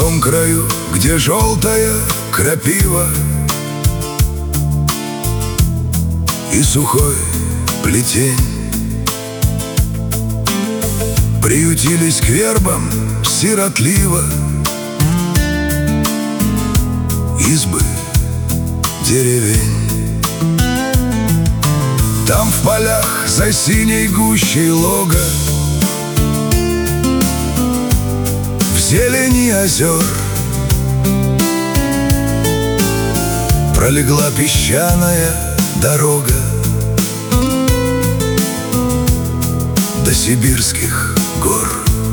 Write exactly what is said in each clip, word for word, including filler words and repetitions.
том краю, где желтая крапива и сухой плетень, приютились к вербам сиротливо избы деревень. Там в полях за синей гущей лога, в зелени озер пролегла песчаная дорога до сибирских гор.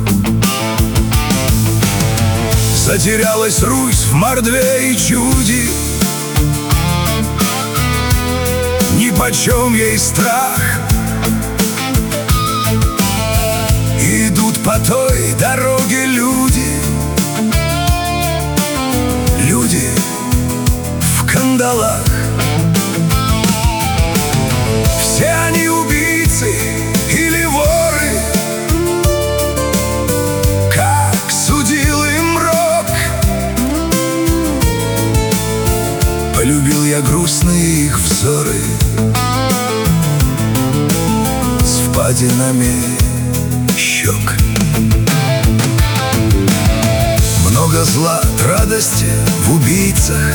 Затерялась Русь в мордве и чуде, нипочем ей страх. Идут по той дороге люди, люди в кандалах. Все они убийцы или воры, как судил им Рок. Полюбил я грустные их взоры с впадинами щек. Много зла, радости в убийцах,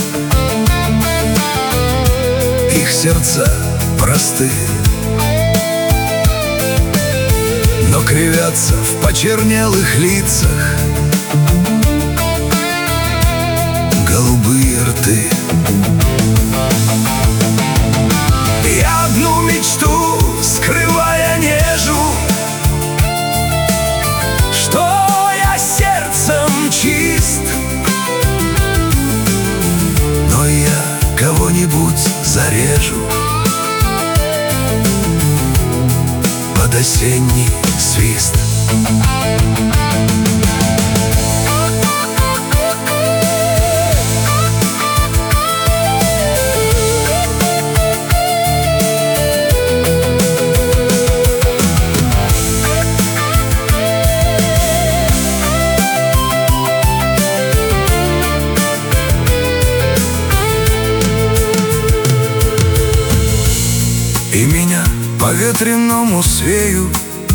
их сердца просты, но кривятся в почернелых лицах голубые рты. Я одну мечту, скрывая, нежу, что я сердцем чист, но я кого-нибудь зарежу под осенний свист. И меня по ветреному свею,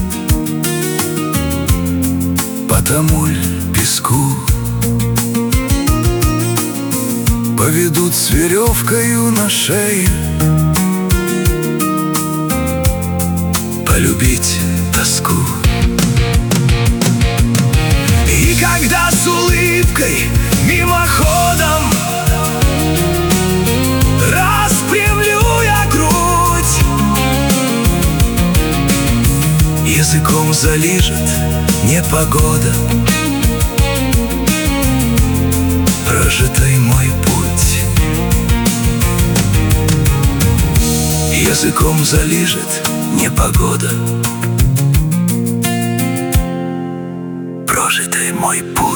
по тому ль песку поведут с веревкою на шее полюбить тоску. И когда с улыбкой мимоходом распрямлю я грудь, языком залижет непогода прожитый мой путь. Языком залижет непогода прожитый мой путь.